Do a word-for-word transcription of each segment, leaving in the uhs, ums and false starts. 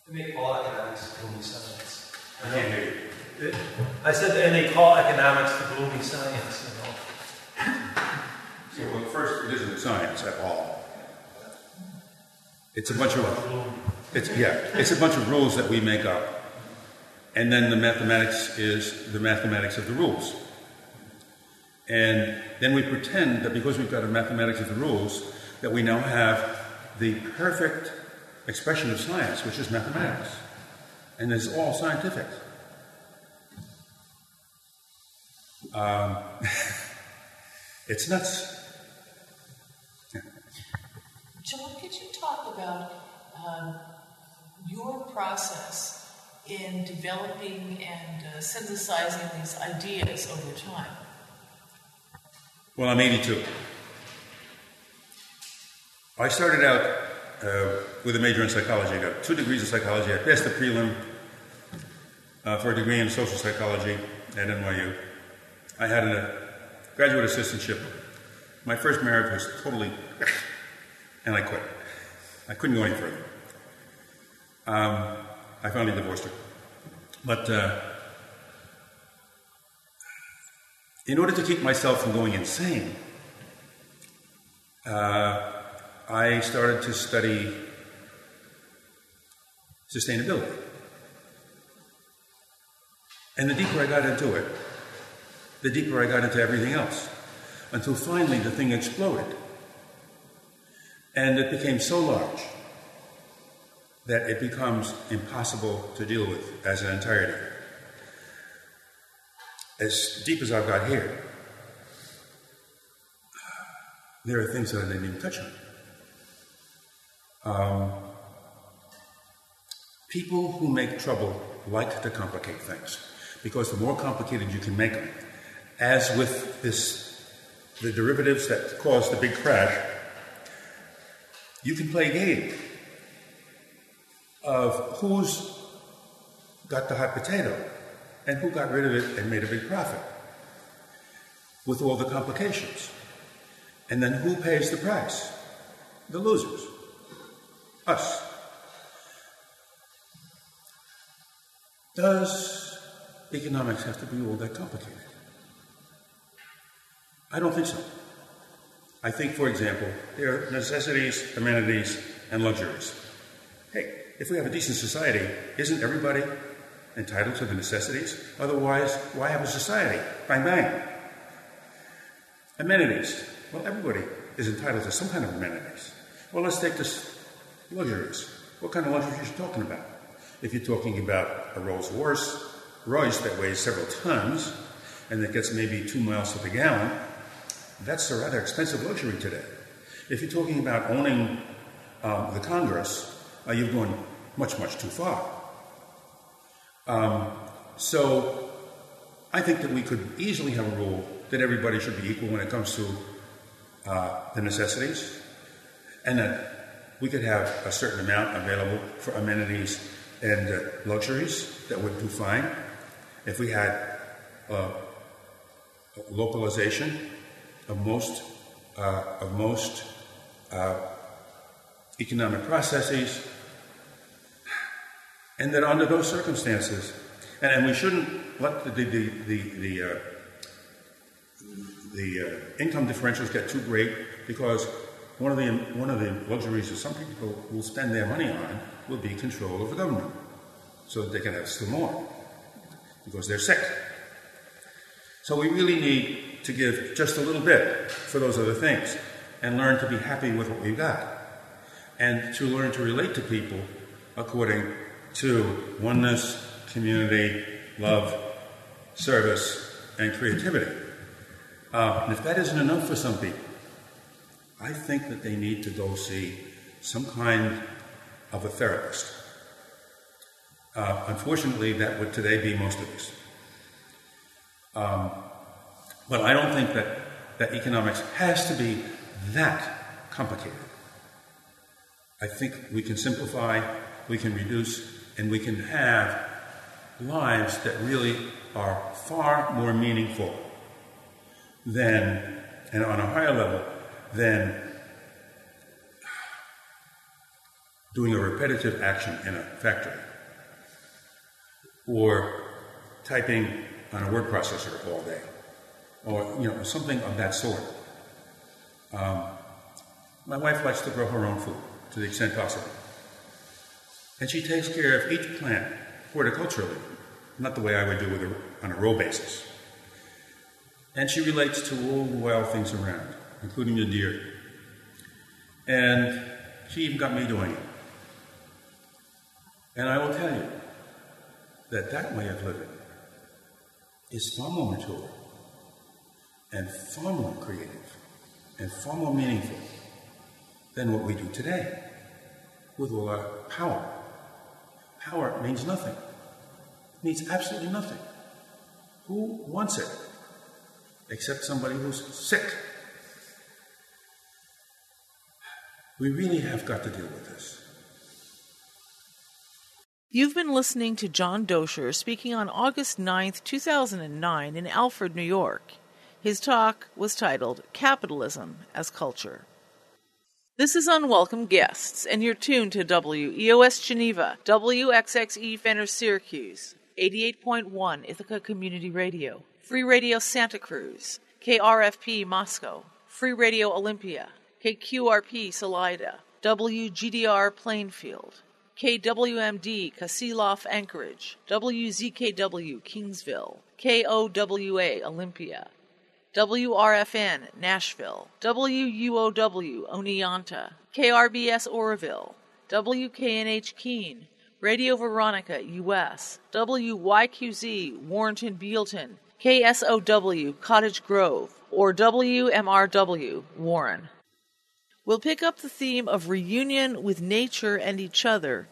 You may call economics gloomy science. I can't hear you. It, I said, and they call economics the gloomy science, you know. So, well, first, it isn't science at all. It's a bunch of, it's, yeah, it's a bunch of rules that we make up. And then the mathematics is the mathematics of the rules. And then we pretend that because we've got a mathematics of the rules, that we now have the perfect expression of science, which is mathematics. And it's all scientific. Um, it's nuts. Yeah. John, could you talk about um, your process in developing and uh, synthesizing these ideas over time? Well, I'm eighty-two. I started out uh, with a major in psychology. I got two degrees in psychology. I passed the prelim uh, for a degree in social psychology at N Y U. I had a graduate assistantship. My first marriage was totally, and I quit. I couldn't go any further. Um, I finally divorced her. But uh, in order to keep myself from going insane, uh, I started to study sustainability. And the deeper I got into it, the deeper I got into everything else, until finally the thing exploded. And it became so large that it becomes impossible to deal with as an entirety. As deep as I've got here, there are things that I didn't even touch on. Um, people who make trouble like to complicate things, because the more complicated you can make them, as with this, the derivatives that caused the big crash, you can play a game of who's got the hot potato and who got rid of it and made a big profit with all the complications. And then who pays the price? The losers. Us. Does economics have to be all that complicated? I don't think so. I think, for example, there are necessities, amenities, and luxuries. Hey, if we have a decent society, isn't everybody entitled to the necessities? Otherwise, why have a society? Bang, bang. Amenities. Well, everybody is entitled to some kind of amenities. Well, let's take this luxuries. What kind of luxuries are you talking about? If you're talking about a Rolls Royce, Royce that weighs several tons and that gets maybe two miles to the gallon, that's a rather expensive luxury today. If you're talking about owning um, the Congress, uh, you've gone much, much too far. Um, so I think that we could easily have a rule that everybody should be equal when it comes to uh, the necessities, and that we could have a certain amount available for amenities and uh, luxuries that would do fine. If we had uh, localization of most uh, of most uh, economic processes, and that under those circumstances, and, and we shouldn't let the the the the, uh, the uh, income differentials get too great, because one of the one of the luxuries that some people will spend their money on will be control of the government, so that they can have still more, because they're sick. So we really need to give just a little bit for those other things, and learn to be happy with what we've got, and to learn to relate to people according to oneness, community, love, service, and creativity. Uh, and if that isn't enough for some people, I think that they need to go see some kind of a therapist. Uh, unfortunately, that would today be most of us. Um, but I don't think that, that economics has to be that complicated. I think we can simplify, we can reduce, and we can have lives that really are far more meaningful than, and on a higher level, than doing a repetitive action in a factory, or typing on a word processor all day, or you know something of that sort. Um, my wife likes to grow her own food to the extent possible, and she takes care of each plant horticulturally, not the way I would do with a, on a row basis. And she relates to all the wild things around, including the deer. And she even got me doing it. And I will tell you that that way of living is far more mature and far more creative and far more meaningful than what we do today with all our power. Power means nothing. It means absolutely nothing. Who wants it? Except somebody who's sick. We really have got to deal with this. You've been listening to John Doscher speaking on August ninth, two thousand nine in Alfred, New York. His talk was titled Capitalism as Culture. This is Unwelcome Guests, and you're tuned to W E O S Geneva, W X X E Fenner Syracuse, eighty-eight point one Ithaca Community Radio, Free Radio Santa Cruz, K R F P Moscow, Free Radio Olympia, K Q R P Salida, W G D R Plainfield, K W M D Kasilof Anchorage, W Z K W Kingsville, K O W A Olympia, W R F N Nashville, W U O W Oneonta, K R B S Oroville, W K N H Keene, Radio Veronica U S, W Y Q Z Warrenton Bealton, K S O W Cottage Grove, or W M R W Warren. We'll pick up the theme of reunion with nature and each other,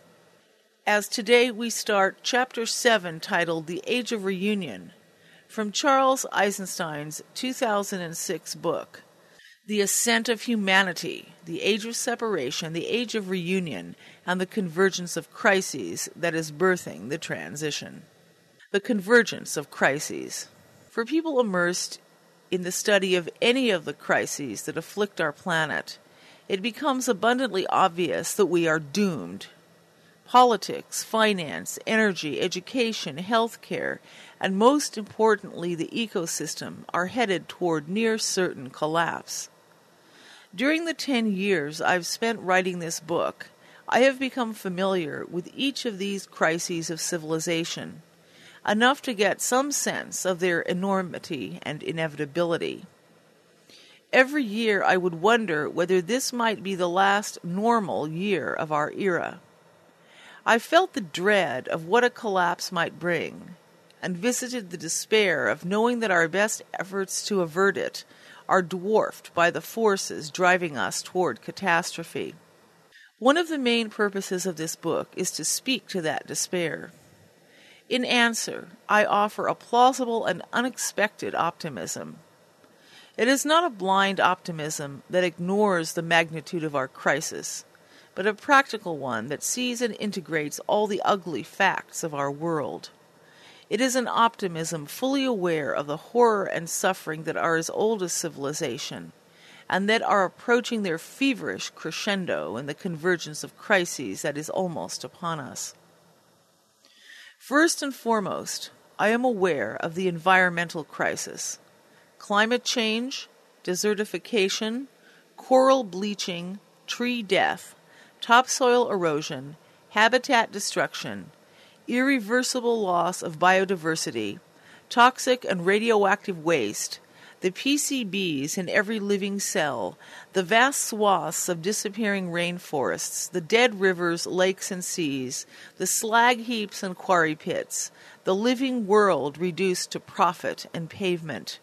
as today we start Chapter seven titled The Age of Reunion, from Charles Eisenstein's two thousand six book, The Ascent of Humanity, the Age of Separation, the Age of Reunion, and the Convergence of Crises that is birthing the transition. The Convergence of Crises. For people immersed in the study of any of the crises that afflict our planet, it becomes abundantly obvious that we are doomed. Politics, finance, energy, education, healthcare, and most importantly the ecosystem are headed toward near certain collapse. During the ten years I've spent writing this book, I have become familiar with each of these crises of civilization, enough to get some sense of their enormity and inevitability. Every year I would wonder whether this might be the last normal year of our era. I felt the dread of what a collapse might bring, and visited the despair of knowing that our best efforts to avert it are dwarfed by the forces driving us toward catastrophe. One of the main purposes of this book is to speak to that despair. In answer, I offer a plausible and unexpected optimism. It is not a blind optimism that ignores the magnitude of our crisis, but a practical one that sees and integrates all the ugly facts of our world. It is an optimism fully aware of the horror and suffering that are as old as civilization, and that are approaching their feverish crescendo in the convergence of crises that is almost upon us. First and foremost, I am aware of the environmental crisis. Climate change, desertification, coral bleaching, tree death, topsoil erosion, habitat destruction, irreversible loss of biodiversity, toxic and radioactive waste, the P C Bs in every living cell, the vast swaths of disappearing rainforests, the dead rivers, lakes, and seas, the slag heaps and quarry pits, the living world reduced to profit and pavement.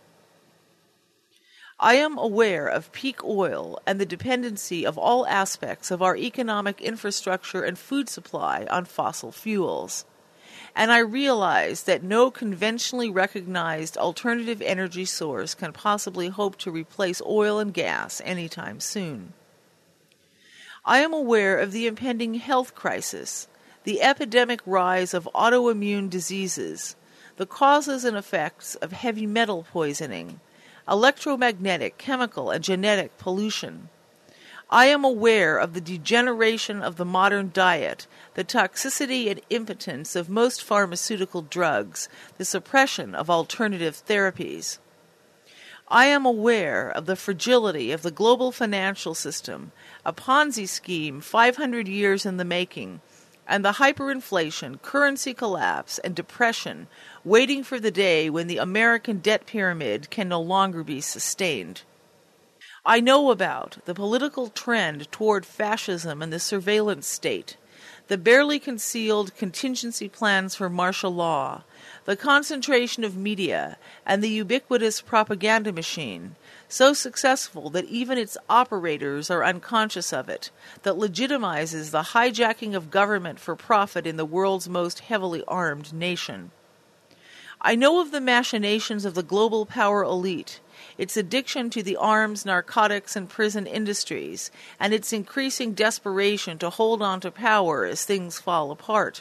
I am aware of peak oil and the dependency of all aspects of our economic infrastructure and food supply on fossil fuels. And I realize that no conventionally recognized alternative energy source can possibly hope to replace oil and gas anytime soon. I am aware of the impending health crisis, the epidemic rise of autoimmune diseases, the causes and effects of heavy metal poisoning, electromagnetic, chemical, and genetic pollution. I am aware of the degeneration of the modern diet, the toxicity and impotence of most pharmaceutical drugs, the suppression of alternative therapies. I am aware of the fragility of the global financial system, a Ponzi scheme five hundred years in the making, and the hyperinflation, currency collapse, and depression waiting for the day when the American debt pyramid can no longer be sustained. I know about the political trend toward fascism and the surveillance state, the barely concealed contingency plans for martial law, the concentration of media, and the ubiquitous propaganda machine, so successful that even its operators are unconscious of it, that legitimizes the hijacking of government for profit in the world's most heavily armed nation. I know of the machinations of the global power elite, its addiction to the arms, narcotics, and prison industries, and its increasing desperation to hold on to power as things fall apart.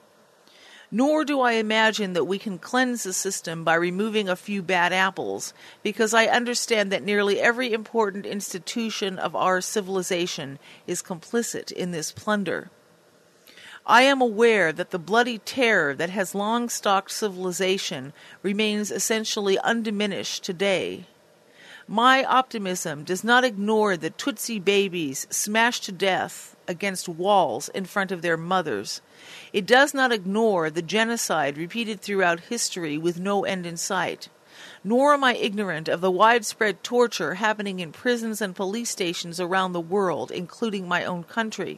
Nor do I imagine that we can cleanse the system by removing a few bad apples, because I understand that nearly every important institution of our civilization is complicit in this plunder. I am aware that the bloody terror that has long stalked civilization remains essentially undiminished today. My optimism does not ignore the Tutsi babies smashed to death against walls in front of their mothers. It does not ignore the genocide repeated throughout history with no end in sight. Nor am I ignorant of the widespread torture happening in prisons and police stations around the world, including my own country.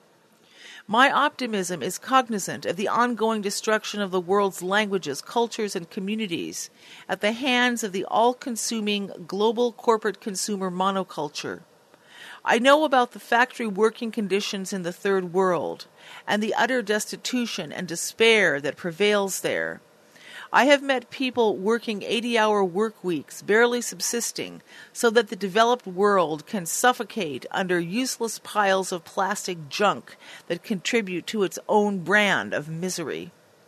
My optimism is cognizant of the ongoing destruction of the world's languages, cultures, and communities at the hands of the all-consuming global corporate consumer monoculture. I know about the factory working conditions in the Third World and the utter destitution and despair that prevails there. I have met people working eighty-hour work weeks, barely subsisting, so that the developed world can suffocate under useless piles of plastic junk that contribute to its own brand of misery.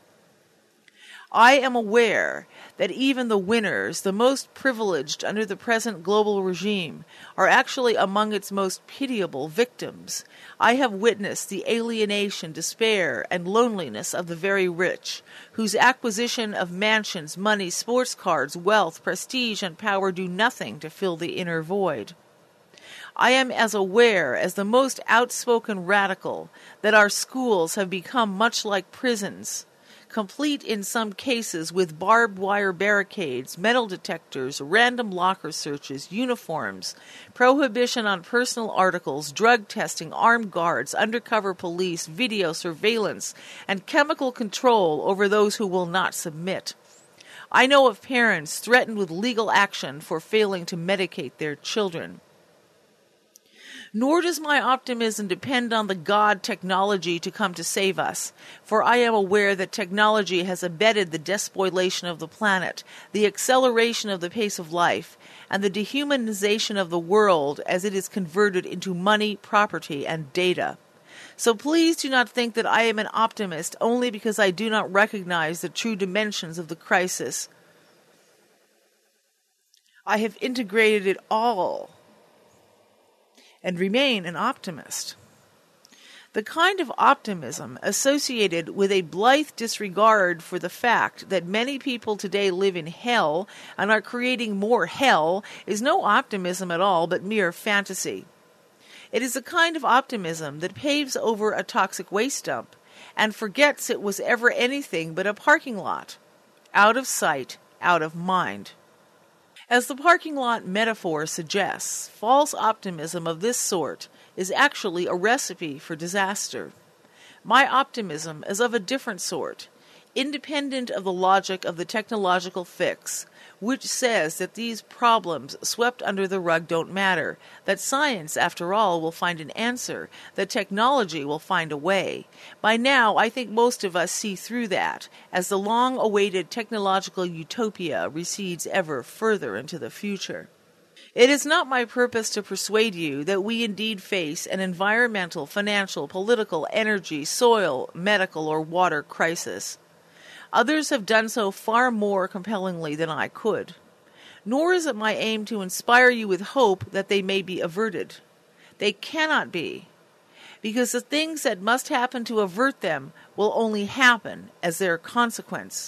I am aware that even the winners, the most privileged under the present global regime, are actually among its most pitiable victims. I have witnessed the alienation, despair, and loneliness of the very rich, whose acquisition of mansions, money, sports cars, wealth, prestige, and power do nothing to fill the inner void. I am as aware as the most outspoken radical that our schools have become much like prisons, complete in some cases with barbed wire barricades, metal detectors, random locker searches, uniforms, prohibition on personal articles, drug testing, armed guards, undercover police, video surveillance, and chemical control over those who will not submit. I know of parents threatened with legal action for failing to medicate their children. Nor does my optimism depend on the God technology to come to save us, for I am aware that technology has abetted the despoilation of the planet, the acceleration of the pace of life, and the dehumanization of the world as it is converted into money, property, and data. So please do not think that I am an optimist only because I do not recognize the true dimensions of the crisis. I have integrated it all and remain an optimist. The kind of optimism associated with a blithe disregard for the fact that many people today live in hell and are creating more hell is no optimism at all, but mere fantasy. It is a kind of optimism that paves over a toxic waste dump and forgets it was ever anything but a parking lot. Out of sight, out of mind. As the parking lot metaphor suggests, false optimism of this sort is actually a recipe for disaster. My optimism is of a different sort, independent of the logic of the technological fix, which says that these problems swept under the rug don't matter, that science, after all, will find an answer, that technology will find a way. By now, I think most of us see through that, as the long-awaited technological utopia recedes ever further into the future. It is not my purpose to persuade you that we indeed face an environmental, financial, political, energy, soil, medical, or water crisis. Others have done so far more compellingly than I could. Nor is it my aim to inspire you with hope that they may be averted. They cannot be, because the things that must happen to avert them will only happen as their consequence.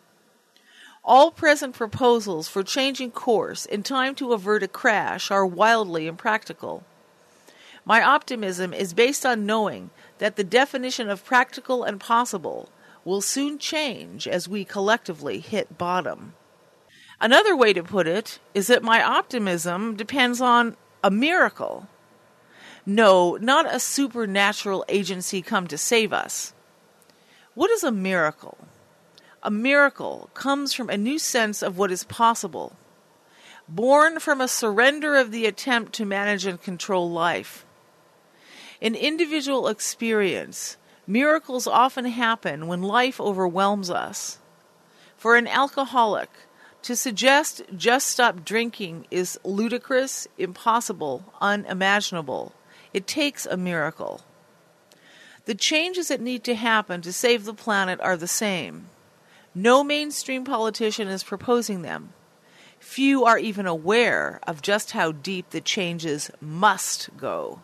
All present proposals for changing course in time to avert a crash are wildly impractical. My optimism is based on knowing that the definition of practical and possible will soon change as we collectively hit bottom. Another way to put it is that my optimism depends on a miracle. No, not a supernatural agency come to save us. What is a miracle? A miracle comes from a new sense of what is possible, born from a surrender of the attempt to manage and control life. In individual experience, miracles often happen when life overwhelms us. For an alcoholic, to suggest just stop drinking is ludicrous, impossible, unimaginable. It takes a miracle. The changes that need to happen to save the planet are the same. No mainstream politician is proposing them. Few are even aware of just how deep the changes must go.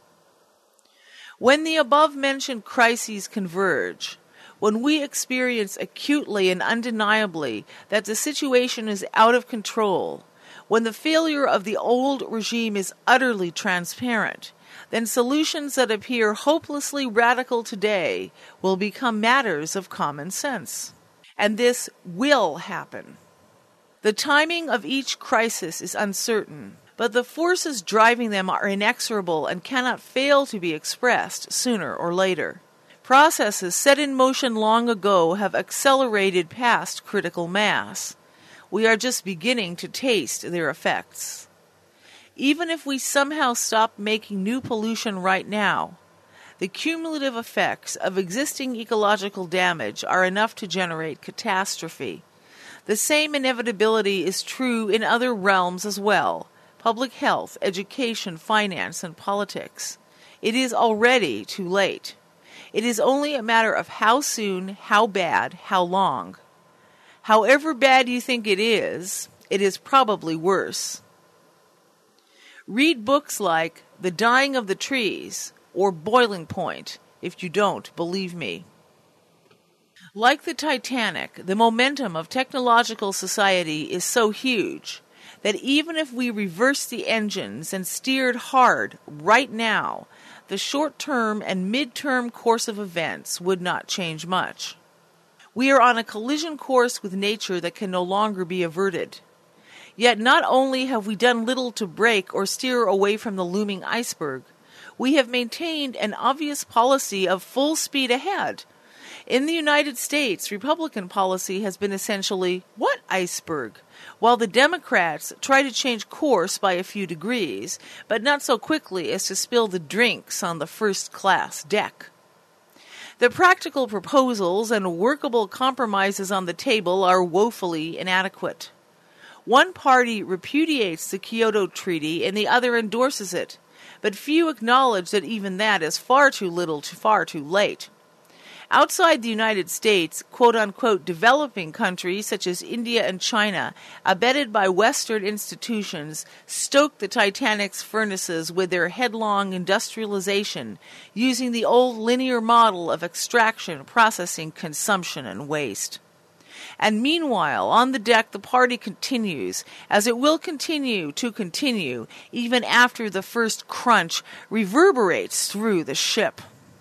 When the above-mentioned crises converge, when we experience acutely and undeniably that the situation is out of control, when the failure of the old regime is utterly transparent, then solutions that appear hopelessly radical today will become matters of common sense. And this will happen. The timing of each crisis is uncertain, but the forces driving them are inexorable and cannot fail to be expressed sooner or later. Processes set in motion long ago have accelerated past critical mass. We are just beginning to taste their effects. Even if we somehow stop making new pollution right now, the cumulative effects of existing ecological damage are enough to generate catastrophe. The same inevitability is true in other realms as well: public health, education, finance, and politics. It is already too late. It is only a matter of how soon, how bad, how long. However bad you think it is, it is probably worse. Read books like The Dying of the Trees or Boiling Point if you don't believe me. Like the Titanic, the momentum of technological society is so huge that even if we reversed the engines and steered hard right now, the short-term and mid-term course of events would not change much. We are on a collision course with nature that can no longer be averted. Yet not only have we done little to break or steer away from the looming iceberg, we have maintained an obvious policy of full speed ahead. In the United States, Republican policy has been essentially, what iceberg? While the Democrats try to change course by a few degrees, but not so quickly as to spill the drinks on the first-class deck. The practical proposals and workable compromises on the table are woefully inadequate. One party repudiates the Kyoto Treaty and the other endorses it, but few acknowledge that even that is far too little too far too late. Outside the United States, quote-unquote developing countries such as India and China, abetted by Western institutions, stoke the Titanic's furnaces with their headlong industrialization, using the old linear model of extraction, processing, consumption, and waste. And meanwhile, on the deck, the party continues, as it will continue to continue, even after the first crunch reverberates through the ship.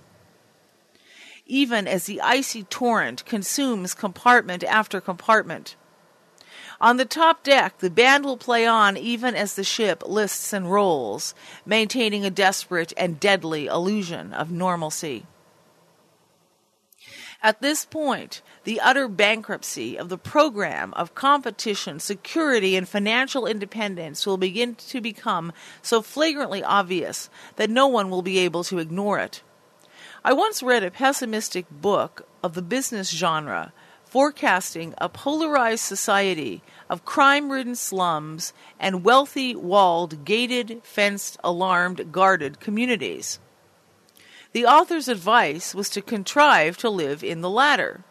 Even as the icy torrent consumes compartment after compartment. On the top deck, the band will play on even as the ship lists and rolls, maintaining a desperate and deadly illusion of normalcy. At this point, the utter bankruptcy of the program of competition, security, and financial independence will begin to become so flagrantly obvious that no one will be able to ignore it. I once read a pessimistic book of the business genre, forecasting a polarized society of crime-ridden slums and wealthy, walled, gated, fenced, alarmed, guarded communities. The author's advice was to contrive to live in the latter.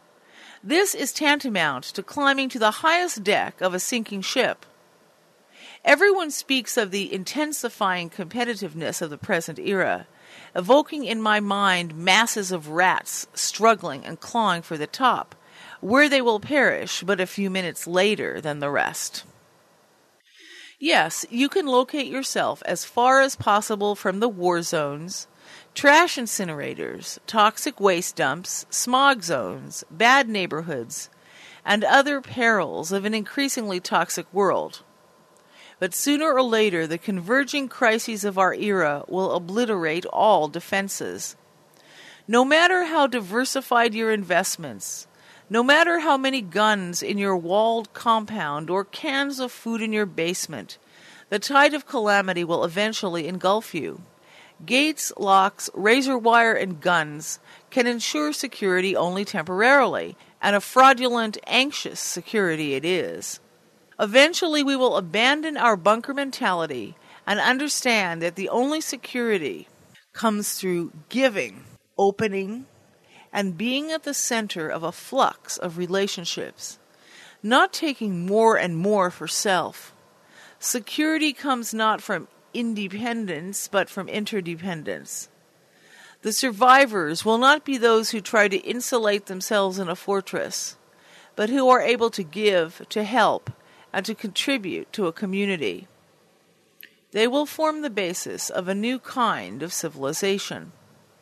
This is tantamount to climbing to the highest deck of a sinking ship. Everyone speaks of the intensifying competitiveness of the present era, evoking in my mind masses of rats struggling and clawing for the top, where they will perish but a few minutes later than the rest. Yes, you can locate yourself as far as possible from the war zones, trash incinerators, toxic waste dumps, smog zones, bad neighborhoods, and other perils of an increasingly toxic world. But sooner or later, the converging crises of our era will obliterate all defenses. No matter how diversified your investments, no matter how many guns in your walled compound or cans of food in your basement, the tide of calamity will eventually engulf you. Gates, locks, razor wire, and guns can ensure security only temporarily, and a fraudulent, anxious security it is. Eventually, we will abandon our bunker mentality and understand that the only security comes through giving, opening, and being at the center of a flux of relationships, not taking more and more for self. Security comes not from independence, but from interdependence. The survivors will not be those who try to insulate themselves in a fortress, but who are able to give, to help, and to contribute to a community. They will form the basis of a new kind of civilization.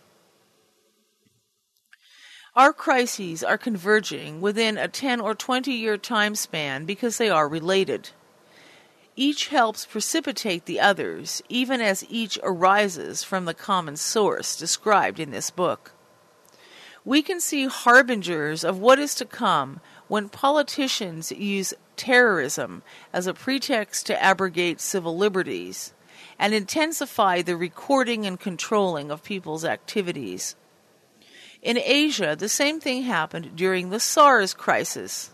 Our crises are converging within a ten or twenty year time span because they are related. Each helps precipitate the others, even as each arises from the common source described in this book. We can see harbingers of what is to come when politicians use terrorism as a pretext to abrogate civil liberties and intensify the recording and controlling of people's activities. In Asia, the same thing happened during the SARS crisis.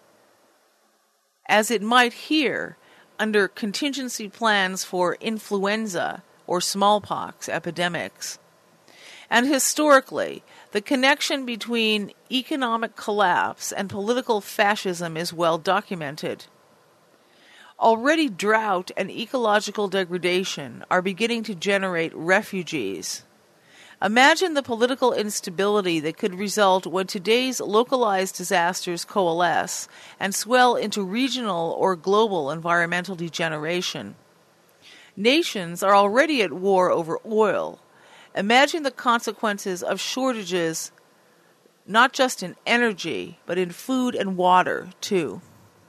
As it might here, under contingency plans for influenza or smallpox epidemics. And historically, the connection between economic collapse and political fascism is well documented. Already drought and ecological degradation are beginning to generate refugees. Imagine the political instability that could result when today's localized disasters coalesce and swell into regional or global environmental degeneration. Nations are already at war over oil. Imagine the consequences of shortages, not just in energy, but in food and water, too.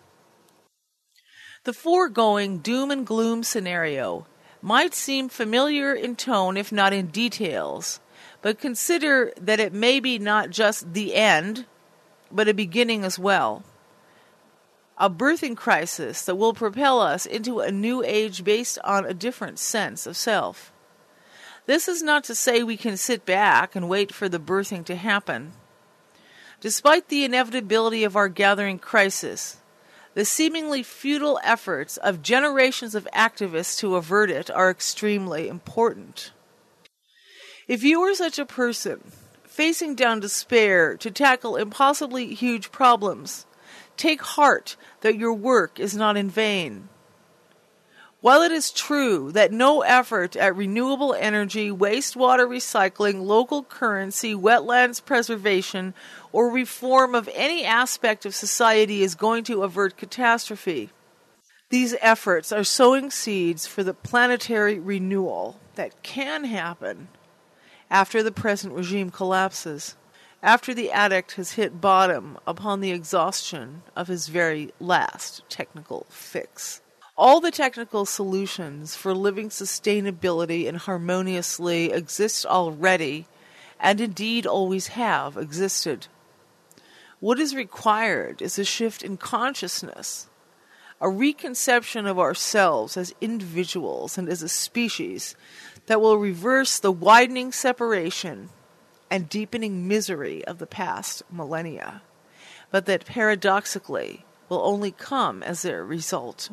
The foregoing doom and gloom scenario might seem familiar in tone if not in details, but consider that it may be not just the end, but a beginning as well. A birthing crisis that will propel us into a new age based on a different sense of self. This is not to say we can sit back and wait for the birthing to happen. Despite the inevitability of our gathering crisis, the seemingly futile efforts of generations of activists to avert it are extremely important. If you are such a person, facing down despair to tackle impossibly huge problems, take heart that your work is not in vain. While it is true that no effort at renewable energy, wastewater recycling, local currency, wetlands preservation, or reform of any aspect of society is going to avert catastrophe, these efforts are sowing seeds for the planetary renewal that can happen after the present regime collapses, after the addict has hit bottom upon the exhaustion of his very last technical fix. All the technical solutions for living sustainability and harmoniously exist already, and indeed always have existed. What is required is a shift in consciousness, a reconception of ourselves as individuals and as a species that will reverse the widening separation and deepening misery of the past millennia, but that paradoxically will only come as their result.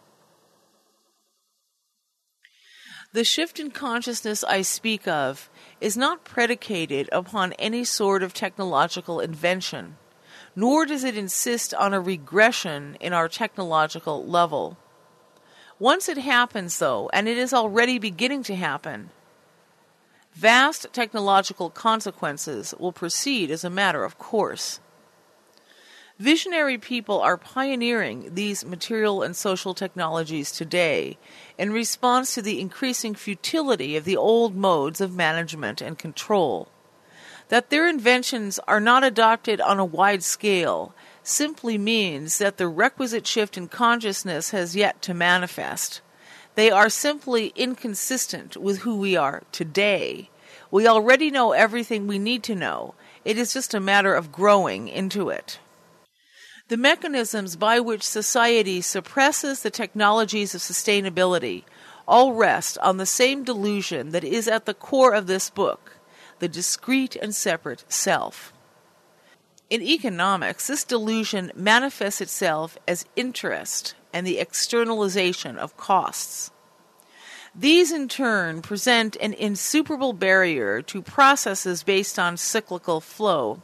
The shift in consciousness I speak of is not predicated upon any sort of technological invention, nor does it insist on a regression in our technological level. Once it happens, though, and it is already beginning to happen, vast technological consequences will proceed as a matter of course. Visionary people are pioneering these material and social technologies today in response to the increasing futility of the old modes of management and control. That their inventions are not adopted on a wide scale simply means that the requisite shift in consciousness has yet to manifest. They are simply inconsistent with who we are today. We already know everything we need to know. It is just a matter of growing into it. The mechanisms by which society suppresses the technologies of sustainability all rest on the same delusion that is at the core of this book, the discrete and separate self. In economics, this delusion manifests itself as interest and the externalization of costs. These, in turn, present an insuperable barrier to processes based on cyclical flow.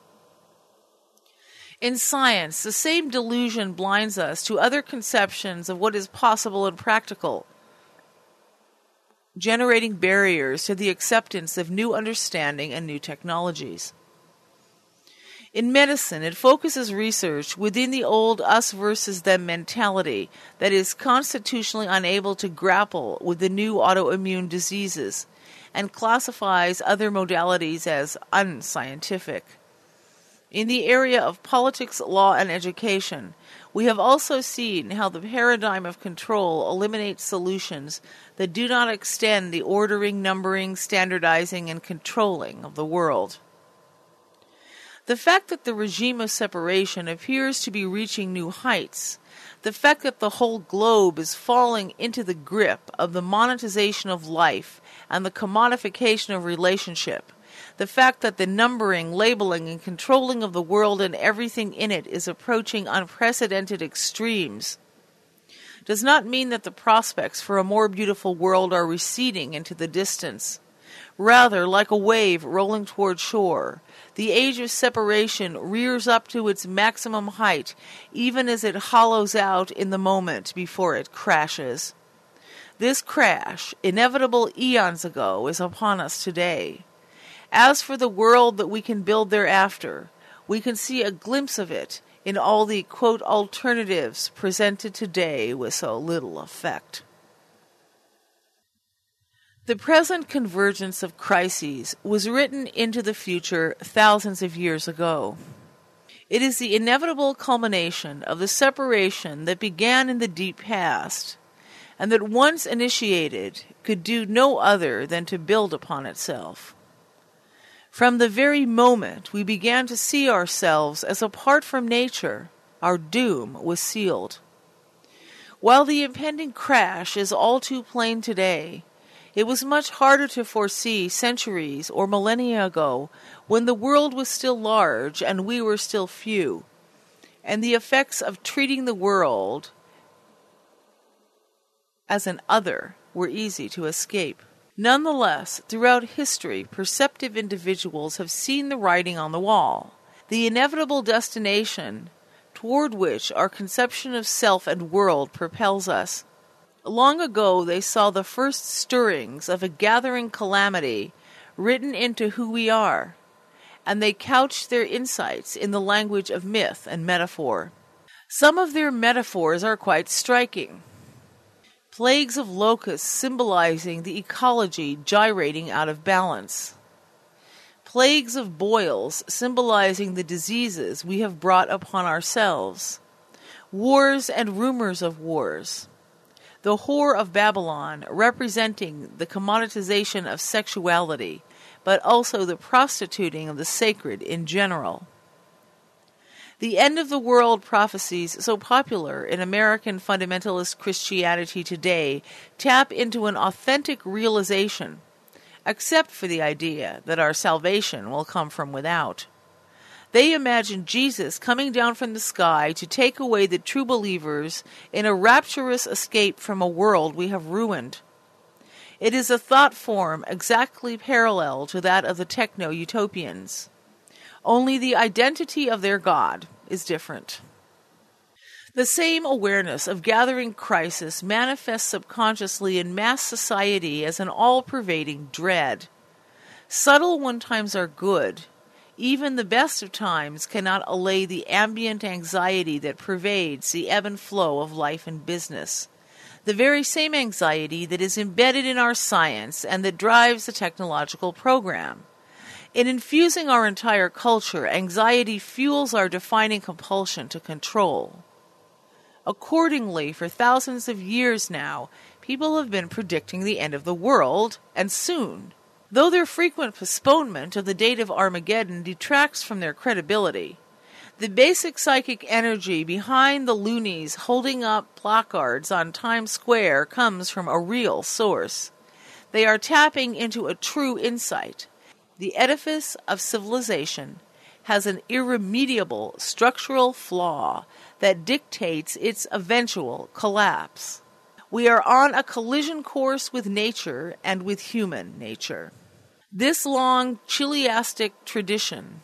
In science, the same delusion blinds us to other conceptions of what is possible and practical, generating barriers to the acceptance of new understanding and new technologies. In medicine, it focuses research within the old us versus them mentality that is constitutionally unable to grapple with the new autoimmune diseases and classifies other modalities as unscientific. In the area of politics, law, and education, we have also seen how the paradigm of control eliminates solutions that do not extend the ordering, numbering, standardizing, and controlling of the world. The fact that the regime of separation appears to be reaching new heights, the fact that the whole globe is falling into the grip of the monetization of life and the commodification of relationship, the fact that the numbering, labeling, and controlling of the world and everything in it is approaching unprecedented extremes, does not mean that the prospects for a more beautiful world are receding into the distance. Rather, like a wave rolling toward shore, the age of separation rears up to its maximum height, even as it hollows out in the moment before it crashes. This crash, inevitable eons ago, is upon us today. As for the world that we can build thereafter, we can see a glimpse of it in all the, quote, alternatives presented today with so little effect. The present convergence of crises was written into the future thousands of years ago. It is the inevitable culmination of the separation that began in the deep past, and that once initiated could do no other than to build upon itself. From the very moment we began to see ourselves as apart from nature, our doom was sealed. While the impending crash is all too plain today, it was much harder to foresee centuries or millennia ago when the world was still large and we were still few, and the effects of treating the world as an other were easy to escape. Nonetheless, throughout history, perceptive individuals have seen the writing on the wall, the inevitable destination toward which our conception of self and world propels us. Long ago, they saw the first stirrings of a gathering calamity written into who we are, and they couched their insights in the language of myth and metaphor. Some of their metaphors are quite striking. Plagues of locusts symbolizing the ecology gyrating out of balance. Plagues of boils symbolizing the diseases we have brought upon ourselves. Wars and rumors of wars. The whore of Babylon representing the commoditization of sexuality, but also the prostituting of the sacred in general. The end of the world prophecies so popular in American fundamentalist Christianity today tap into an authentic realization, except for the idea that our salvation will come from without. They imagine Jesus coming down from the sky to take away the true believers in a rapturous escape from a world we have ruined. It is a thought form exactly parallel to that of the techno-utopians. Only the identity of their God is different. The same awareness of gathering crisis manifests subconsciously in mass society as an all-pervading dread. Subtle when times are good, even the best of times cannot allay the ambient anxiety that pervades the ebb and flow of life and business. The very same anxiety that is embedded in our science and that drives the technological program. In infusing our entire culture, anxiety fuels our defining compulsion to control. Accordingly, for thousands of years now, people have been predicting the end of the world, and soon. Though their frequent postponement of the date of Armageddon detracts from their credibility, the basic psychic energy behind the loonies holding up placards on Times Square comes from a real source. They are tapping into a true insight. The edifice of civilization has an irremediable structural flaw that dictates its eventual collapse. We are on a collision course with nature and with human nature. This long chiliastic tradition,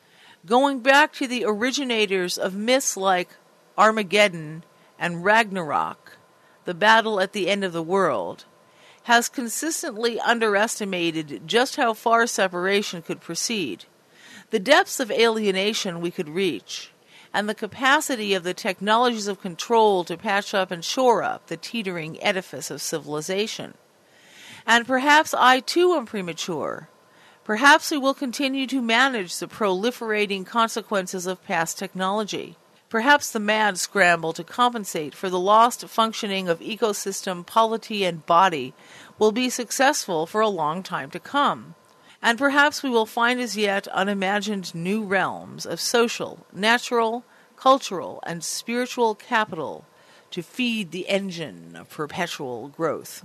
going back to the originators of myths like Armageddon and Ragnarok, the battle at the end of the world, has consistently underestimated just how far separation could proceed, the depths of alienation we could reach, and the capacity of the technologies of control to patch up and shore up the teetering edifice of civilization. And perhaps I too am premature. Perhaps we will continue to manage the proliferating consequences of past technology. Perhaps the mad scramble to compensate for the lost functioning of ecosystem, polity, and body will be successful for a long time to come. And perhaps we will find as yet unimagined new realms of social, natural, cultural, and spiritual capital to feed the engine of perpetual growth.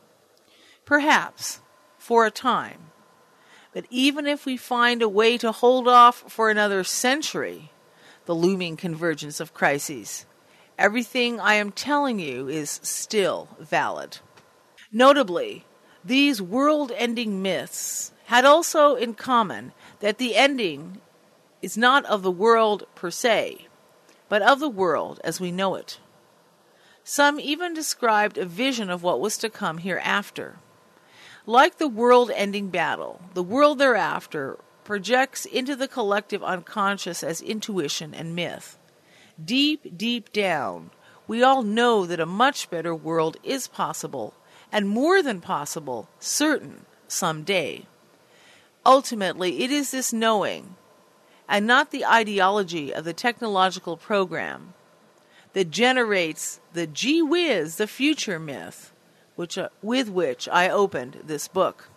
Perhaps, for a time. But even if we find a way to hold off for another century the looming convergence of crises, everything I am telling you is still valid. Notably, these world-ending myths had also in common that the ending is not of the world per se, but of the world as we know it. Some even described a vision of what was to come hereafter. Like the world-ending battle, the world thereafter projects into the collective unconscious as intuition and myth. Deep, deep down, we all know that a much better world is possible, and more than possible, certain, someday. Ultimately, it is this knowing, and not the ideology of the technological program, that generates the gee whiz, the future myth, which uh, with which I opened this book.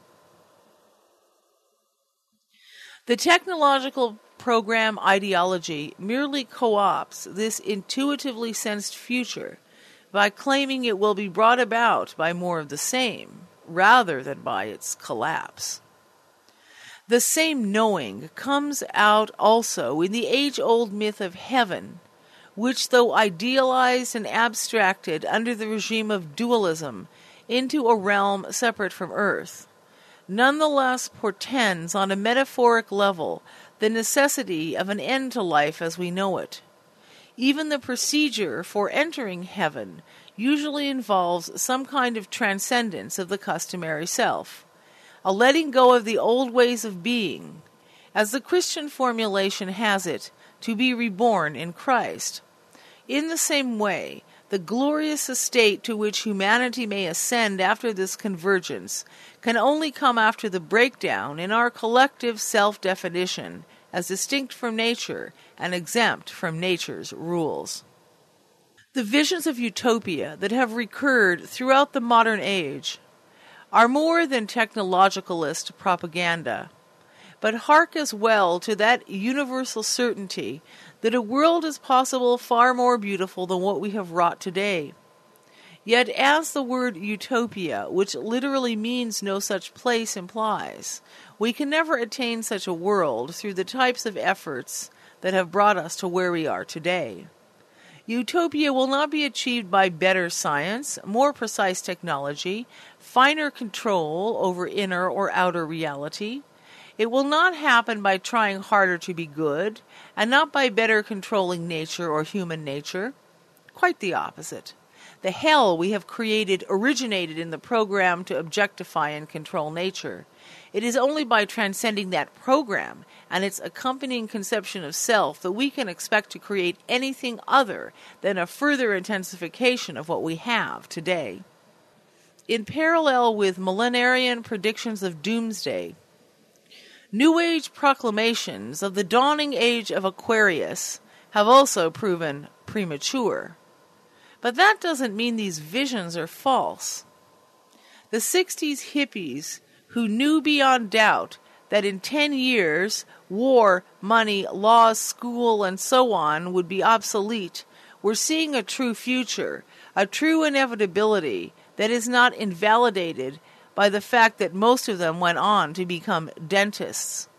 The technological program ideology merely co-opts this intuitively sensed future by claiming it will be brought about by more of the same, rather than by its collapse. The same knowing comes out also in the age-old myth of heaven, which, though idealized and abstracted under the regime of dualism into a realm separate from earth, nonetheless portends on a metaphoric level the necessity of an end to life as we know it. Even the procedure for entering heaven usually involves some kind of transcendence of the customary self, a letting go of the old ways of being, as the Christian formulation has it, to be reborn in Christ. In the same way, the glorious estate to which humanity may ascend after this convergence can only come after the breakdown in our collective self-definition as distinct from nature and exempt from nature's rules. The visions of utopia that have recurred throughout the modern age are more than technologicalist propaganda, but hark as well to that universal certainty that a world is possible far more beautiful than what we have wrought today. Yet as the word utopia, which literally means no such place, implies, we can never attain such a world through the types of efforts that have brought us to where we are today. Utopia will not be achieved by better science, more precise technology, finer control over inner or outer reality. It will not happen by trying harder to be good, and not by better controlling nature or human nature. Quite the opposite. The hell we have created originated in the program to objectify and control nature. It is only by transcending that program and its accompanying conception of self that we can expect to create anything other than a further intensification of what we have today. In parallel with millenarian predictions of doomsday, New Age proclamations of the dawning age of Aquarius have also proven premature. But that doesn't mean these visions are false. The sixties hippies, who knew beyond doubt that in ten years war, money, laws, school, and so on would be obsolete, were seeing a true future, a true inevitability that is not invalidated by the fact that most of them went on to become dentists.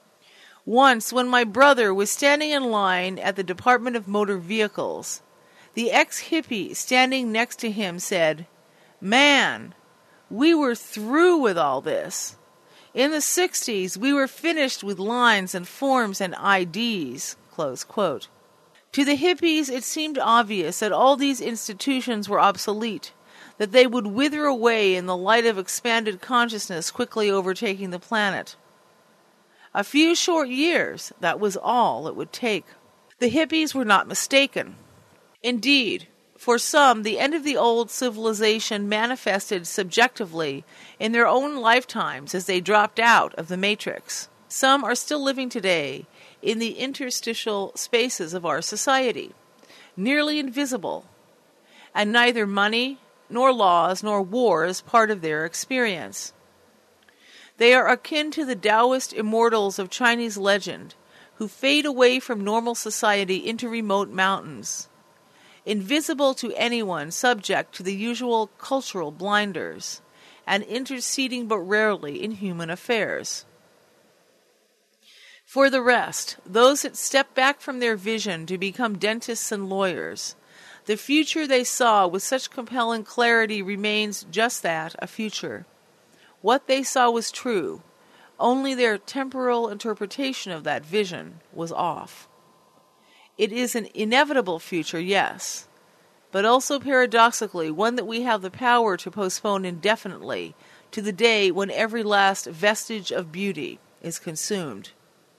Once, when my brother was standing in line at the Department of Motor Vehicles, the ex-hippie standing next to him said, "Man, we were through with all this. In the sixties, we were finished with lines and forms and I Ds." Close quote. To the hippies, it seemed obvious that all these institutions were obsolete, that they would wither away in the light of expanded consciousness quickly overtaking the planet. A few short years, that was all it would take. The hippies were not mistaken. Indeed, for some, the end of the old civilization manifested subjectively in their own lifetimes as they dropped out of the matrix. Some are still living today in the interstitial spaces of our society, nearly invisible, and neither money, nor laws, nor war is part of their experience. They are akin to the Taoist immortals of Chinese legend, who fade away from normal society into remote mountains, invisible to anyone subject to the usual cultural blinders, and interceding but rarely in human affairs. For the rest, those that step back from their vision to become dentists and lawyers, the future they saw with such compelling clarity remains just that, a future. What they saw was true, only their temporal interpretation of that vision was off. It is an inevitable future, yes, but also paradoxically one that we have the power to postpone indefinitely to the day when every last vestige of beauty is consumed.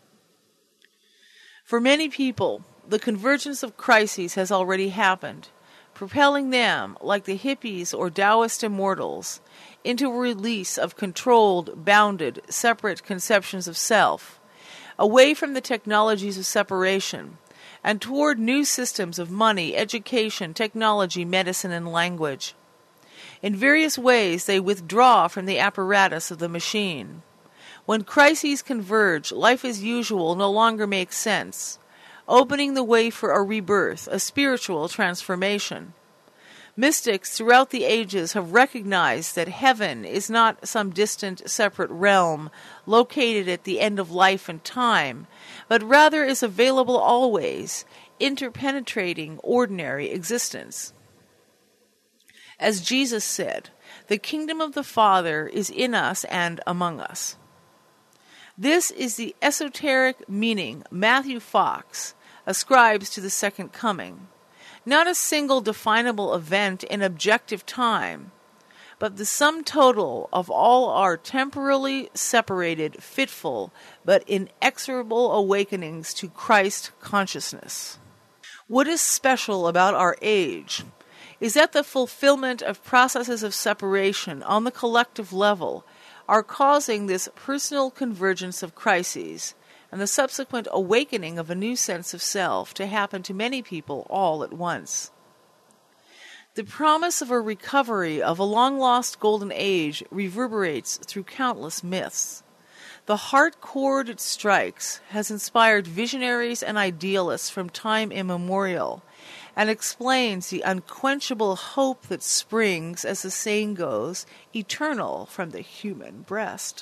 For many people, the convergence of crises has already happened, propelling them, like the hippies or Taoist immortals, into a release of controlled, bounded, separate conceptions of self, away from the technologies of separation, and toward new systems of money, education, technology, medicine, and language. In various ways, they withdraw from the apparatus of the machine. When crises converge, life as usual no longer makes sense, opening the way for a rebirth, a spiritual transformation. Mystics throughout the ages have recognized that heaven is not some distant, separate realm located at the end of life and time, but rather is available always, interpenetrating ordinary existence. As Jesus said, the kingdom of the Father is in us and among us. This is the esoteric meaning Matthew Fox ascribes to the second coming. Not a single definable event in objective time, but the sum total of all our temporally separated, fitful, but inexorable awakenings to Christ consciousness. What is special about our age is that the fulfillment of processes of separation on the collective level are causing this personal convergence of crises and the subsequent awakening of a new sense of self to happen to many people all at once. The promise of a recovery of a long-lost golden age reverberates through countless myths. The heart chord it strikes has inspired visionaries and idealists from time immemorial, and explains the unquenchable hope that springs, as the saying goes, eternal from the human breast.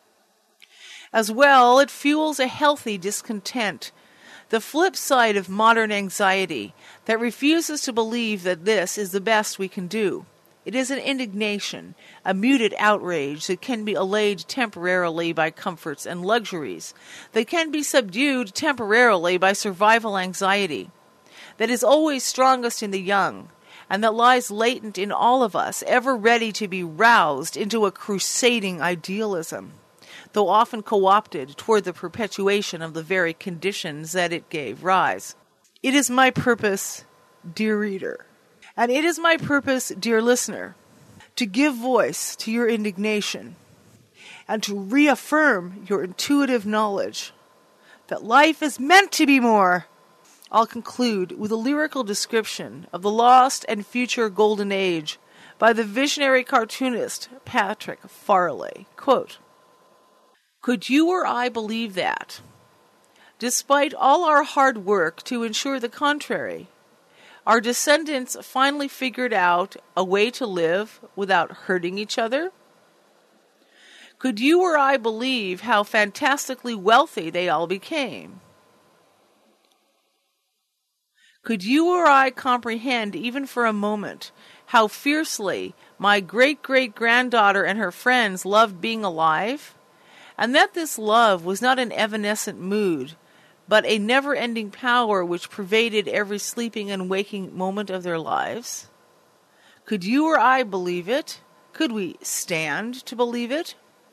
As well, it fuels a healthy discontent, the flip side of modern anxiety that refuses to believe that this is the best we can do. It is an indignation, a muted outrage that can be allayed temporarily by comforts and luxuries, that can be subdued temporarily by survival anxiety. that is always strongest in the young, and that lies latent in all of us, ever ready to be roused into a crusading idealism, though often co-opted toward the perpetuation of the very conditions that it gave rise. It is my purpose, dear reader, and it is my purpose, dear listener, to give voice to your indignation and to reaffirm your intuitive knowledge that life is meant to be more. I'll conclude with a lyrical description of the lost and future golden age by the visionary cartoonist Patrick Farley. Quote, "Could you or I believe that, despite all our hard work to ensure the contrary, our descendants finally figured out a way to live without hurting each other? Could you or I believe how fantastically wealthy they all became? Could you or I comprehend even for a moment how fiercely my great-great-granddaughter and her friends loved being alive, and that this love was not an evanescent mood, but a never-ending power which pervaded every sleeping and waking moment of their lives? Could you or I believe it? Could we stand to believe it?"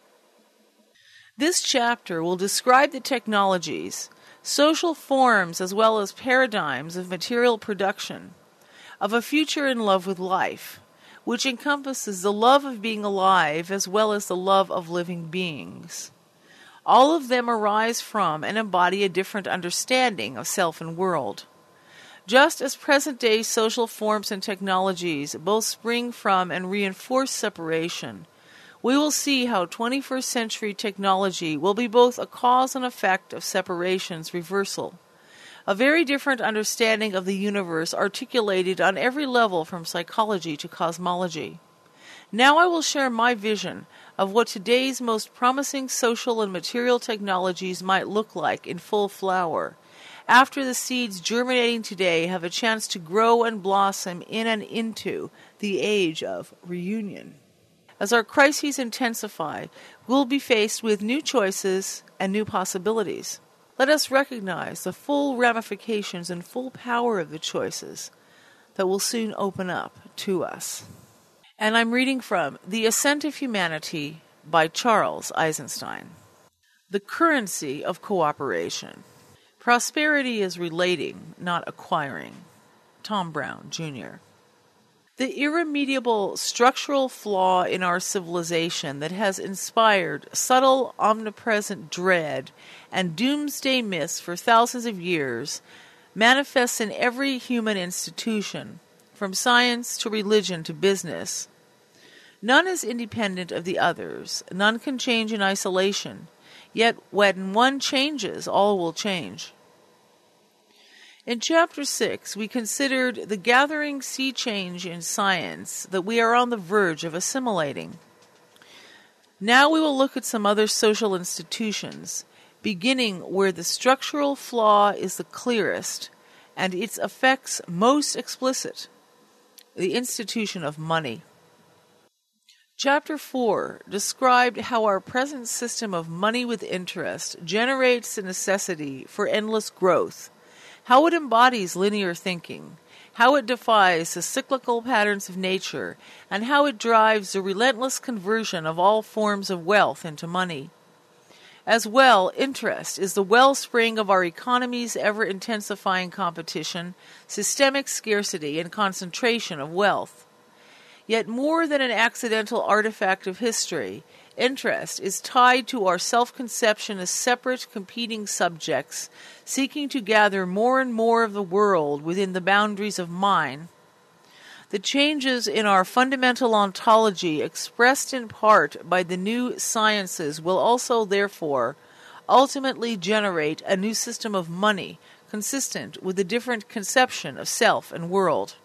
This chapter will describe the technologies, social forms as well as paradigms of material production, of a future in love with life, which encompasses the love of being alive as well as the love of living beings. All of them arise from and embody a different understanding of self and world. Just as present-day social forms and technologies both spring from and reinforce separation, we will see how twenty-first century technology will be both a cause and effect of separation's reversal. A very different understanding of the universe articulated on every level from psychology to cosmology. Now I will share my vision of what today's most promising social and material technologies might look like in full flower, after the seeds germinating today have a chance to grow and blossom in and into the age of reunion. As our crises intensify, we'll be faced with new choices and new possibilities. Let us recognize the full ramifications and full power of the choices that will soon open up to us. And I'm reading from The Ascent of Humanity by Charles Eisenstein. The currency of cooperation. Prosperity is relating, not acquiring. Tom Brown, Junior The irremediable structural flaw in our civilization that has inspired subtle, omnipresent dread and doomsday myths for thousands of years manifests in every human institution, from science to religion to business. None is independent of the others. None can change in isolation. Yet when one changes, all will change. In Chapter six, we considered the gathering sea change in science that we are on the verge of assimilating. Now we will look at some other social institutions, beginning where the structural flaw is the clearest and its effects most explicit, the institution of money. Chapter four described how our present system of money with interest generates the necessity for endless growth, how it embodies linear thinking, how it defies the cyclical patterns of nature, and how it drives the relentless conversion of all forms of wealth into money. As well, interest is the wellspring of our economy's ever-intensifying competition, systemic scarcity, and concentration of wealth. Yet more than an accidental artifact of history, interest is tied to our self-conception as separate, competing subjects, seeking to gather more and more of the world within the boundaries of mine. The changes in our fundamental ontology, expressed in part by the new sciences, will also, therefore, ultimately generate a new system of money consistent with a different conception of self and world.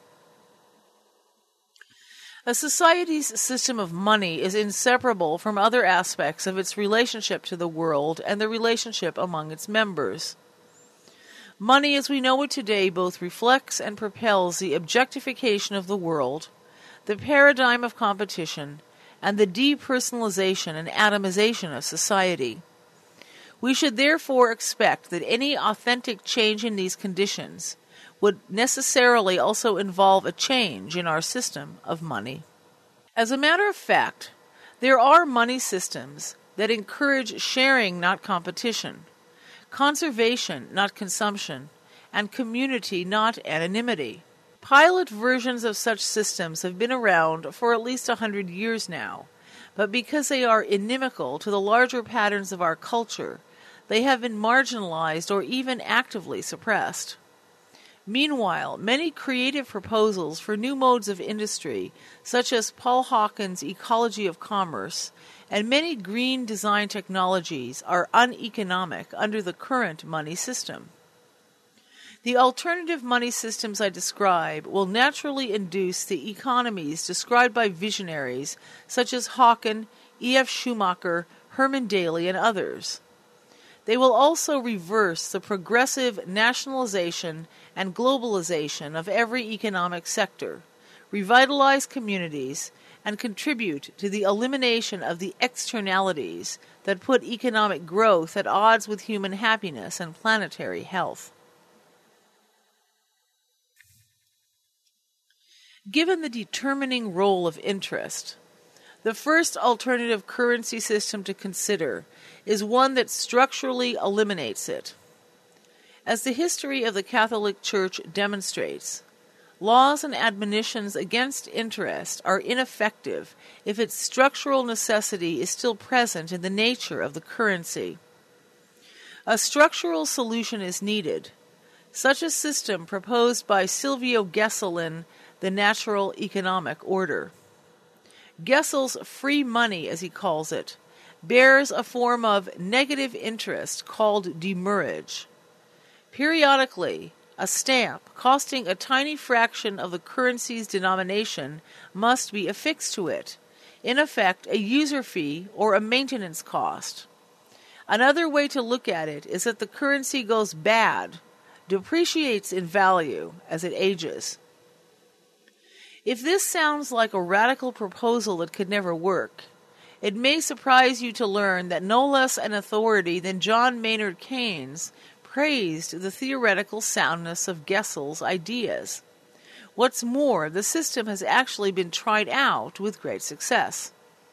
A society's system of money is inseparable from other aspects of its relationship to the world and the relationship among its members. Money, as we know it today, both reflects and propels the objectification of the world, the paradigm of competition, and the depersonalization and atomization of society. We should therefore expect that any authentic change in these conditions would necessarily also involve a change in our system of money. As a matter of fact, there are money systems that encourage sharing, not competition, conservation, not consumption, and community, not anonymity. Pilot versions of such systems have been around for at least a hundred years now, but because they are inimical to the larger patterns of our culture, they have been marginalized or even actively suppressed. Meanwhile, many creative proposals for new modes of industry, such as Paul Hawken's Ecology of Commerce, and many green design technologies are uneconomic under the current money system. The alternative money systems I describe will naturally induce the economies described by visionaries such as Hawken, E F Schumacher, Herman Daly, and others. They will also reverse the progressive nationalization and globalization of every economic sector, revitalize communities, and contribute to the elimination of the externalities that put economic growth at odds with human happiness and planetary health. Given the determining role of interest, the first alternative currency system to consider is one that structurally eliminates it. As the history of the Catholic Church demonstrates, laws and admonitions against interest are ineffective if its structural necessity is still present in the nature of the currency. A structural solution is needed, such a system proposed by Silvio Gesell in The Natural Economic Order. Gesell's free money, as he calls it, bears a form of negative interest called demurrage. Periodically, a stamp costing a tiny fraction of the currency's denomination must be affixed to it, in effect a user fee or a maintenance cost. Another way to look at it is that the currency goes bad, depreciates in value as it ages. If this sounds like a radical proposal that could never work, it may surprise you to learn that no less an authority than John Maynard Keynes praised the theoretical soundness of Gesell's ideas. What's more, the system has actually been tried out with great success.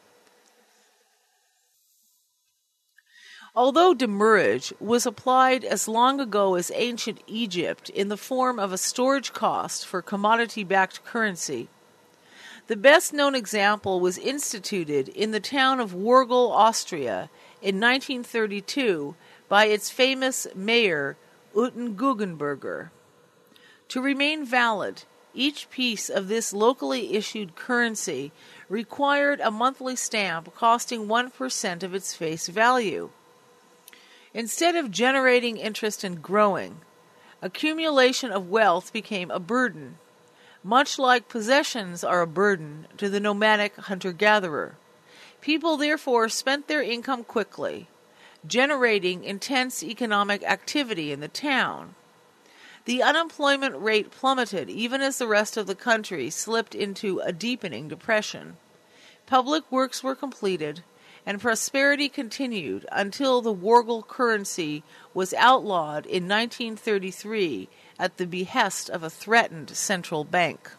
Although demurrage was applied as long ago as ancient Egypt in the form of a storage cost for commodity-backed currency, the best-known example was instituted in the town of Wurgl, Austria, in nineteen thirty-two by its famous mayor, Uten Guggenberger. To remain valid, each piece of this locally issued currency required a monthly stamp costing one percent of its face value. Instead of generating interest and growing, accumulation of wealth became a burden, much like possessions are a burden to the nomadic hunter-gatherer. People therefore spent their income quickly, generating intense economic activity in the town. The unemployment rate plummeted even as the rest of the country slipped into a deepening depression. Public works were completed, and prosperity continued until the Wurgl currency was outlawed in nineteen thirty-three at the behest of a threatened central bank.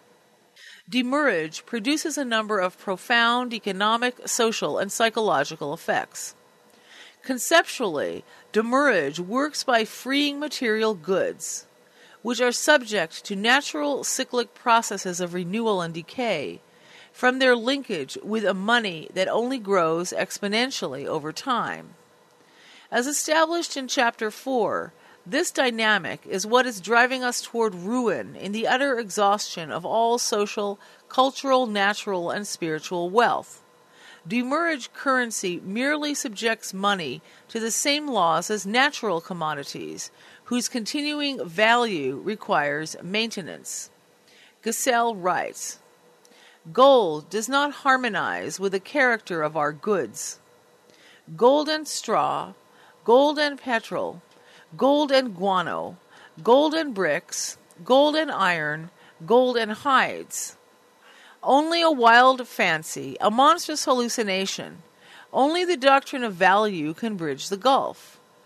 Demurrage produces a number of profound economic, social, and psychological effects. Conceptually, demurrage works by freeing material goods, which are subject to natural cyclic processes of renewal and decay, from their linkage with a money that only grows exponentially over time. As established in Chapter four, this dynamic is what is driving us toward ruin in the utter exhaustion of all social, cultural, natural, and spiritual wealth. Demurrage currency merely subjects money to the same laws as natural commodities, whose continuing value requires maintenance. Gesell writes, "Gold does not harmonize with the character of our goods. Gold and straw, gold and petrol, gold and guano, gold and bricks, gold and iron, gold and hides. Only a wild fancy, a monstrous hallucination, only the doctrine of value can bridge the gulf.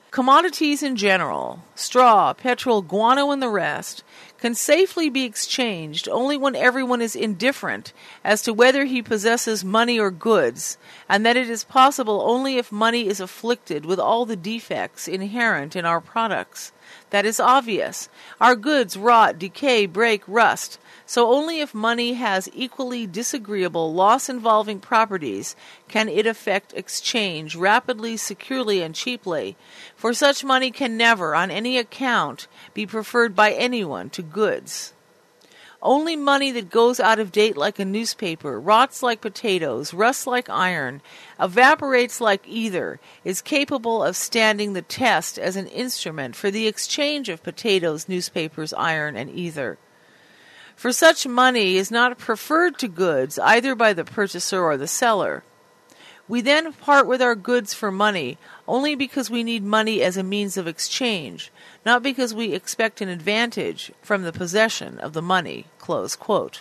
Commodities in general, straw, petrol, guano, and the rest, can safely be exchanged only when everyone is indifferent as to whether he possesses money or goods, and that it is possible only if money is afflicted with all the defects inherent in our products. That is obvious. Our goods rot, decay, break, rust. So only if money has equally disagreeable, loss-involving properties can it effect exchange rapidly, securely, and cheaply, for such money can never, on any account, be preferred by anyone to goods. Only money that goes out of date like a newspaper, rots like potatoes, rusts like iron, evaporates like ether, is capable of standing the test as an instrument for the exchange of potatoes, newspapers, iron, and ether. For such money is not preferred to goods either by the purchaser or the seller. We then part with our goods for money only because we need money as a means of exchange, not because we expect an advantage from the possession of the money." Close quote.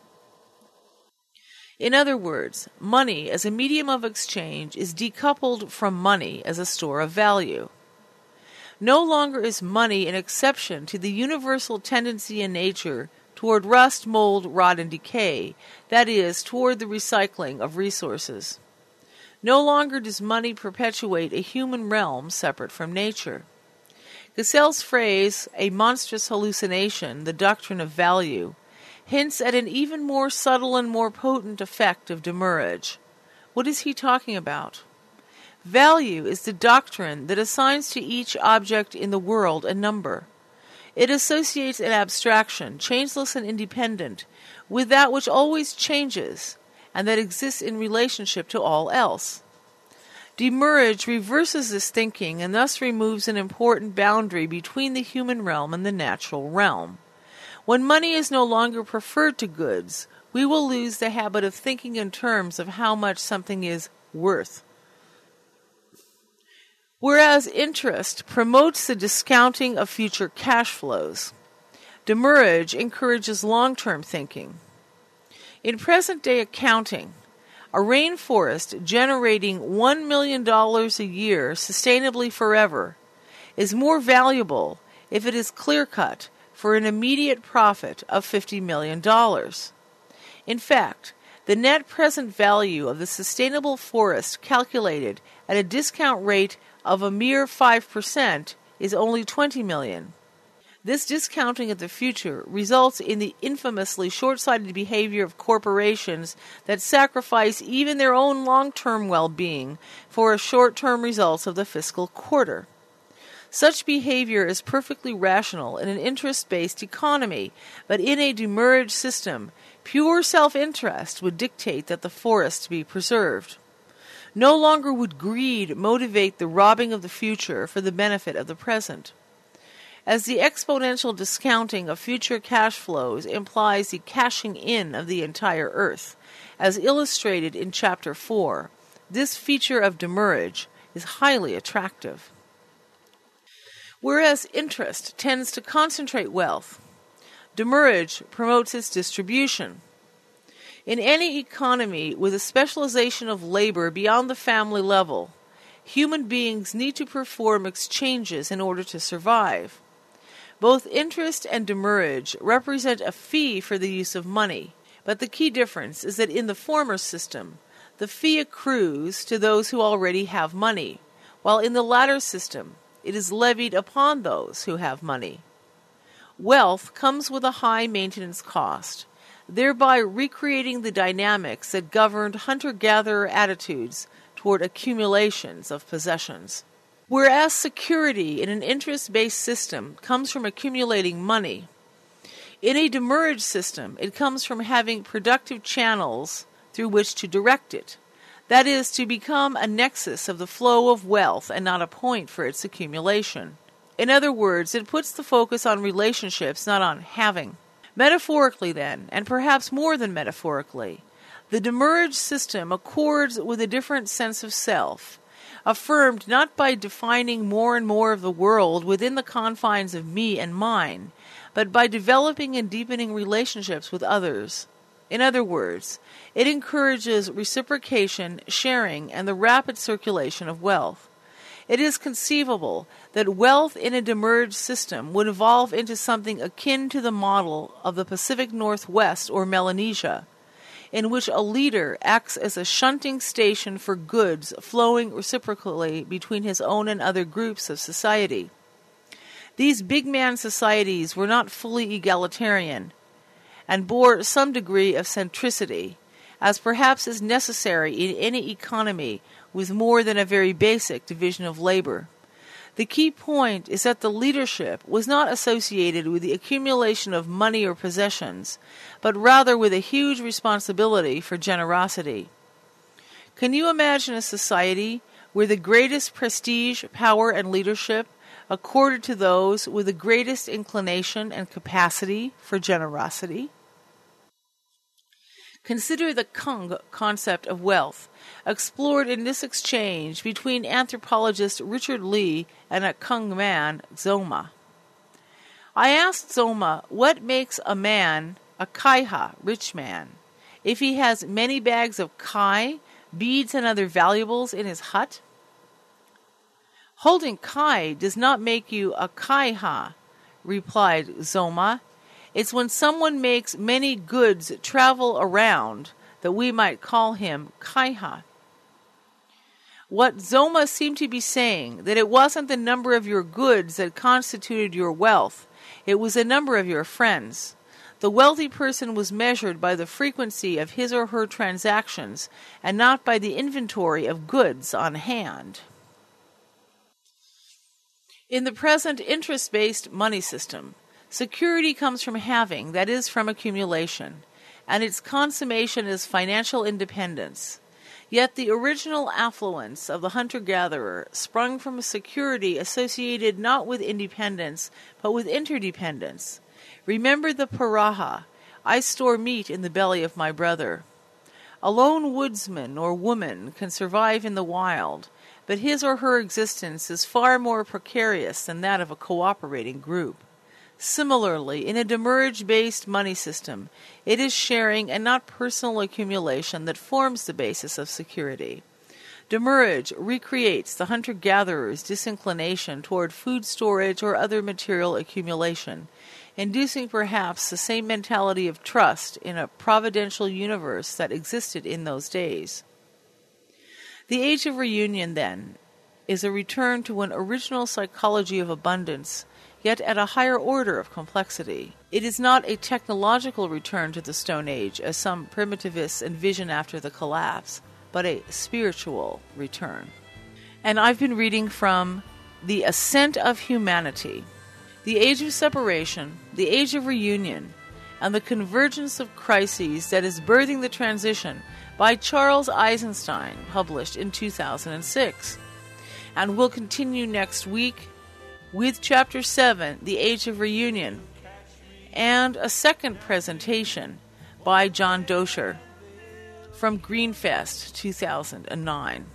In other words, money as a medium of exchange is decoupled from money as a store of value. No longer is money an exception to the universal tendency in nature toward rust, mold, rot, and decay, that is, toward the recycling of resources. No longer does money perpetuate a human realm separate from nature. Cassell's phrase, "a monstrous hallucination, the doctrine of value," hints at an even more subtle and more potent effect of demurrage. What is he talking about? Value is the doctrine that assigns to each object in the world a number. It associates an abstraction, changeless and independent, with that which always changes, and that exists in relationship to all else. Demurrage reverses this thinking and thus removes an important boundary between the human realm and the natural realm. When money is no longer preferred to goods, we will lose the habit of thinking in terms of how much something is worth. Whereas interest promotes the discounting of future cash flows, demurrage encourages long-term thinking. In present-day accounting, a rainforest generating one million dollars a year sustainably forever is more valuable if it is clear-cut for an immediate profit of fifty million dollars. In fact, the net present value of the sustainable forest calculated at a discount rate of a mere five percent is only twenty million dollars. This discounting of the future results in the infamously short-sighted behavior of corporations that sacrifice even their own long-term well-being for a short-term results of the fiscal quarter. Such behavior is perfectly rational in an interest-based economy, but in a demurrage system, pure self-interest would dictate that the forest be preserved. No longer would greed motivate the robbing of the future for the benefit of the present. As the exponential discounting of future cash flows implies the cashing in of the entire earth, as illustrated in Chapter four, this feature of demurrage is highly attractive. Whereas interest tends to concentrate wealth, demurrage promotes its distribution. In any economy with a specialization of labor beyond the family level, human beings need to perform exchanges in order to survive. Both interest and demurrage represent a fee for the use of money, but the key difference is that in the former system, the fee accrues to those who already have money, while in the latter system, it is levied upon those who have money. Wealth comes with a high maintenance cost, thereby recreating the dynamics that governed hunter-gatherer attitudes toward accumulations of possessions. Whereas security in an interest-based system comes from accumulating money, in a demurrage system it comes from having productive channels through which to direct it, that is, to become a nexus of the flow of wealth and not a point for its accumulation. In other words, it puts the focus on relationships, not on having. Metaphorically, then, and perhaps more than metaphorically, the demurrage system accords with a different sense of self, affirmed not by defining more and more of the world within the confines of me and mine, but by developing and deepening relationships with others. In other words, it encourages reciprocation, sharing, and the rapid circulation of wealth. It is conceivable that wealth in a demerged system would evolve into something akin to the model of the Pacific Northwest or Melanesia, in which a leader acts as a shunting station for goods flowing reciprocally between his own and other groups of society. These big man societies were not fully egalitarian and bore some degree of centricity, as perhaps is necessary in any economy with more than a very basic division of labor. The key point is that the leadership was not associated with the accumulation of money or possessions, but rather with a huge responsibility for generosity. Can you imagine a society where the greatest prestige, power, and leadership accorded to those with the greatest inclination and capacity for generosity? Consider the Kung concept of wealth, explored in this exchange between anthropologist Richard Lee and a Kung man, Zoma. I asked Zoma what makes a man a kaiha, rich man, if he has many bags of kai, beads, and other valuables in his hut. Holding kai does not make you a kaiha, replied Zoma. It's when someone makes many goods travel around that we might call him kaiha. What Zoma seemed to be saying, that it wasn't the number of your goods that constituted your wealth, it was the number of your friends. The wealthy person was measured by the frequency of his or her transactions, and not by the inventory of goods on hand. In the present interest-based money system, security comes from having, that is, from accumulation, and its consummation is financial independence. Yet the original affluence of the hunter-gatherer sprung from a security associated not with independence, but with interdependence. Remember the paraha, I store meat in the belly of my brother. A lone woodsman or woman can survive in the wild, but his or her existence is far more precarious than that of a cooperating group. Similarly, in a demerge-based money system, it is sharing and not personal accumulation that forms the basis of security. Demerge recreates the hunter-gatherer's disinclination toward food storage or other material accumulation, inducing perhaps the same mentality of trust in a providential universe that existed in those days. The Age of Reunion, then, is a return to an original psychology of abundance, yet at a higher order of complexity. It is not a technological return to the Stone Age, as some primitivists envision after the collapse, but a spiritual return. And I've been reading from The Ascent of Humanity, The Age of Separation, The Age of Reunion, and the Convergence of Crises that is Birthing the Transition by Charles Eisenstein, published in two thousand six. And we'll continue next week with Chapter seven, The Age of Reunion, and a second presentation by John Doscher from Greenfest two thousand nine.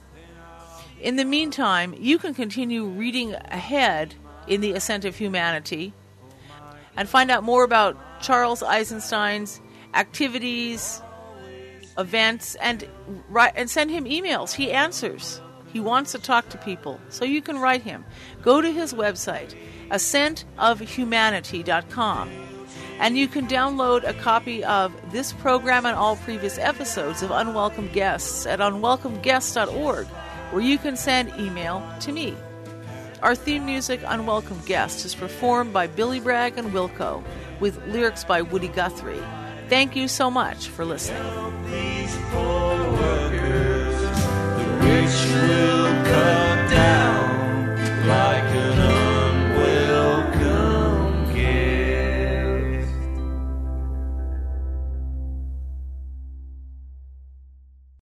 In the meantime, you can continue reading ahead in The Ascent of Humanity and find out more about Charles Eisenstein's activities, events, and, write, and send him emails. He answers. He wants to talk to people, so you can write him. Go to his website, ascent of humanity dot com, and you can download a copy of this program and all previous episodes of Unwelcome Guests at unwelcome guests dot org, where you can send email to me. Our theme music, Unwelcome Guest, is performed by Billy Bragg and Wilco, with lyrics by Woody Guthrie. Thank you so much for listening. Which will come down.